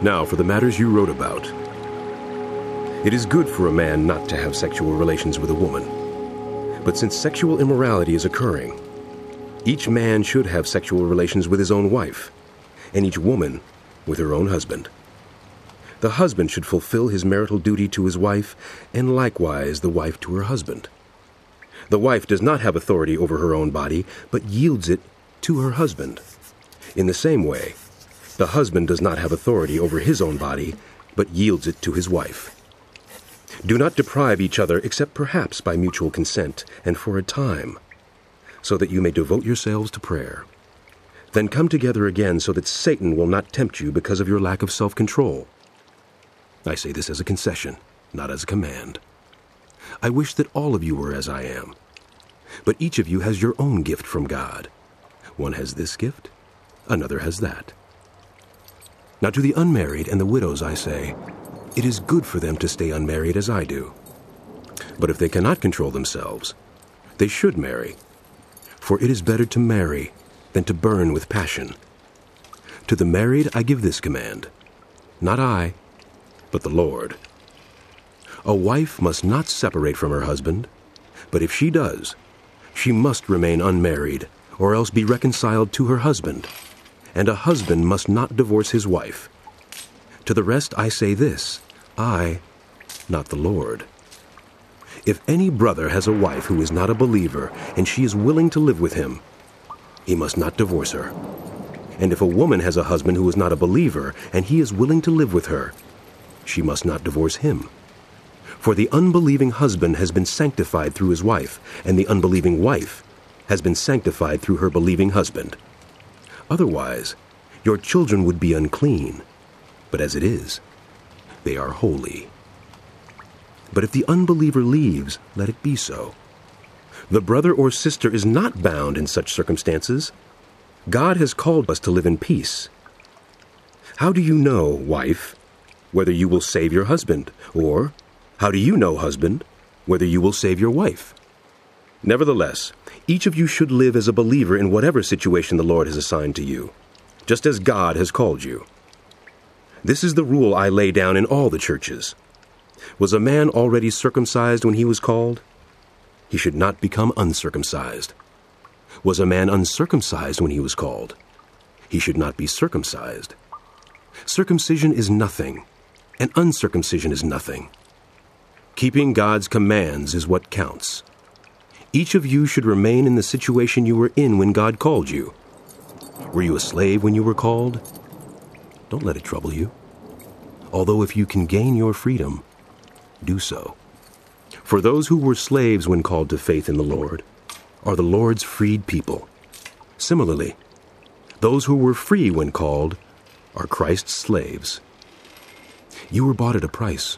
Now for the matters you wrote about. It is good for a man not to have sexual relations with a woman. But since sexual immorality is occurring, each man should have sexual relations with his own wife, and each woman with her own husband. The husband should fulfill his marital duty to his wife, and likewise the wife to her husband. The wife does not have authority over her own body, but yields it to her husband. In the same way, the husband does not have authority over his own body, but yields it to his wife. Do not deprive each other except perhaps by mutual consent and for a time, so that you may devote yourselves to prayer. Then come together again so that Satan will not tempt you because of your lack of self-control. I say this as a concession, not as a command. I wish that all of you were as I am. But each of you has your own gift from God. One has this gift, another has that. Now to the unmarried and the widows I say, it is good for them to stay unmarried as I do. But if they cannot control themselves, they should marry. For it is better to marry than to burn with passion. To the married I give this command, not I, but the Lord. A wife must not separate from her husband, but if she does, she must remain unmarried, or else be reconciled to her husband, and a husband must not divorce his wife. To the rest I say this, I, not the Lord. If any brother has a wife who is not a believer, and she is willing to live with him, he must not divorce her. And if a woman has a husband who is not a believer, and he is willing to live with her, she must not divorce him. For the unbelieving husband has been sanctified through his wife, and the unbelieving wife has been sanctified through her believing husband. Otherwise, your children would be unclean, but as it is, they are holy. But if the unbeliever leaves, let it be so. The brother or sister is not bound in such circumstances. God has called us to live in peace. How do you know, wife, whether you will save your husband? Or, how do you know, husband, whether you will save your wife? Nevertheless, each of you should live as a believer in whatever situation the Lord has assigned to you, just as God has called you. This is the rule I lay down in all the churches. Was a man already circumcised when he was called? He should not become uncircumcised. Was a man uncircumcised when he was called? He should not be circumcised. Circumcision is nothing, and uncircumcision is nothing. Keeping God's commands is what counts. Each of you should remain in the situation you were in when God called you. Were you a slave when you were called? Don't let it trouble you. Although if you can gain your freedom, do so. For those who were slaves when called to faith in the Lord are the Lord's freed people. Similarly, those who were free when called are Christ's slaves. You were bought at a price.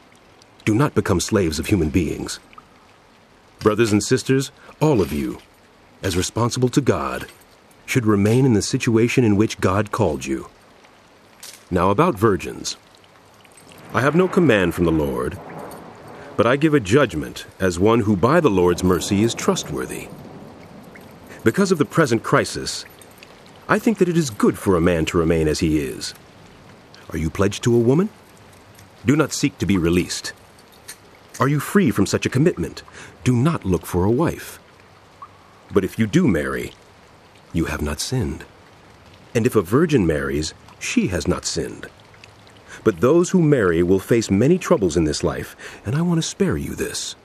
Do not become slaves of human beings. Brothers and sisters, all of you, as responsible to God, should remain in the situation in which God called you. Now about virgins. I have no command from the Lord, but I give a judgment as one who by the Lord's mercy is trustworthy. Because of the present crisis, I think that it is good for a man to remain as he is. Are you pledged to a woman? Do not seek to be released. Are you free from such a commitment? Do not look for a wife. But if you do marry, you have not sinned. And if a virgin marries, she has not sinned. But those who marry will face many troubles in this life, and I want to spare you this.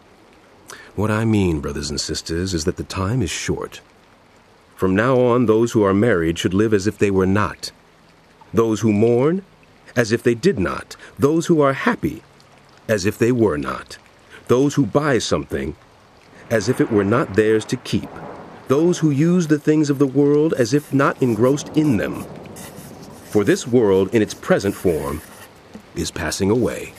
What I mean, brothers and sisters, is that the time is short. From now on, those who are married should live as if they were not. Those who mourn, as if they did not. Those who are happy, as if they were not. Those who buy something, as if it were not theirs to keep. Those who use the things of the world as if not engrossed in them. For this world, in its present form, is passing away.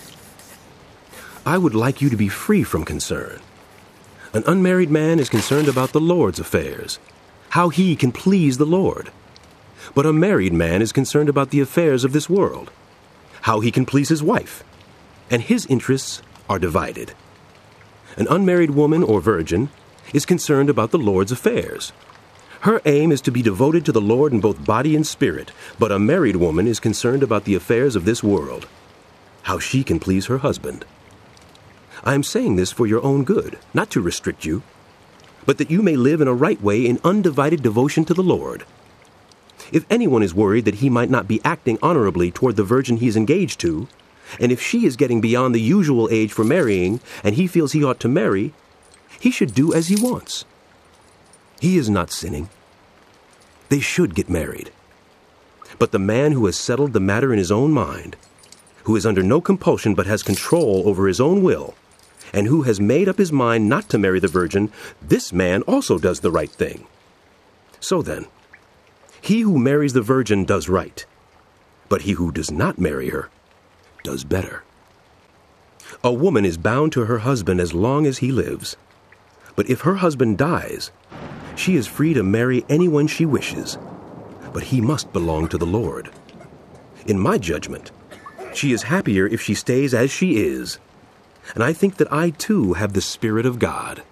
I would like you to be free from concern. An unmarried man is concerned about the Lord's affairs, how he can please the Lord. But a married man is concerned about the affairs of this world, how he can please his wife, and his interests are divided. An unmarried woman or virgin is concerned about the Lord's affairs, Her aim is to be devoted to the Lord in both body and spirit, but a married woman is concerned about the affairs of this world, how she can please her husband. I am saying this for your own good, not to restrict you, but that you may live in a right way in undivided devotion to the Lord. If anyone is worried that he might not be acting honorably toward the virgin he is engaged to, and if she is getting beyond the usual age for marrying and he feels he ought to marry, he should do as he wants. He is not sinning. They should get married. But the man who has settled the matter in his own mind, who is under no compulsion but has control over his own will, and who has made up his mind not to marry the virgin, this man also does the right thing. So then, he who marries the virgin does right, but he who does not marry her does better. A woman is bound to her husband as long as he lives, but if her husband dies, she is free to marry anyone she wishes, but he must belong to the Lord. In my judgment, she is happier if she stays as she is, and I think that I too have the Spirit of God.